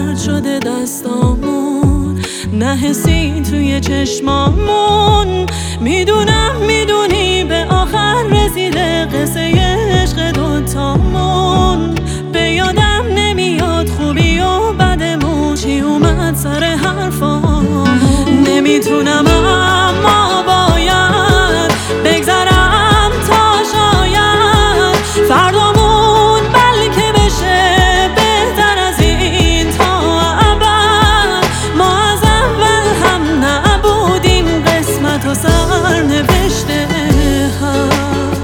سرد شده دستامون، نه حسی توی چشمامون. میدونی به آخر رسیده قصه عشق دوتامون. به یادم نمیاد خوبی و بدمون چی اومد سر حرفامون. نمیتونم اما باید بگذرم تا شاید فردامون بلکه بشه بهتر از این تا ابد. ما از اول هم نبودیم قسمت و سرنوشته هم.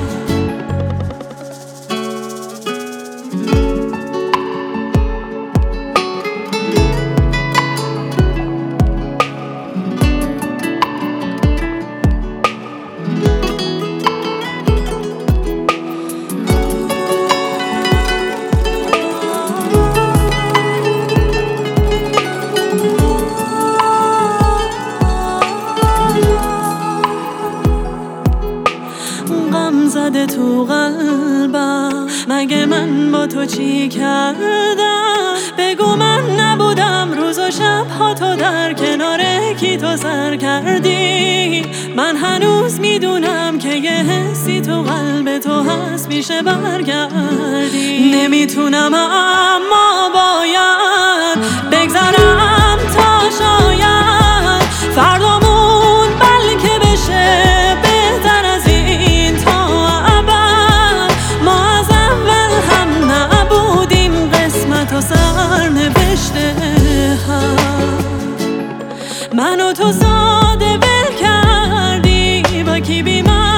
غم زده تو قلبم، مگه من با تو چی کردم؟ بگو من نبودم روز و شب ها تو در کنار کی تو سر کردی. من هنوز میدونم که یه حسی تو قلب تو هست میشه برگردی. نمیتونم اما باید بگذرم تا شاید فردامون بلکه بشه بهتر از این تا ابد. ما از اول هم نبودیم قسمت و سرنوشته هم. من و تو ساده ول کردی با کی بیمار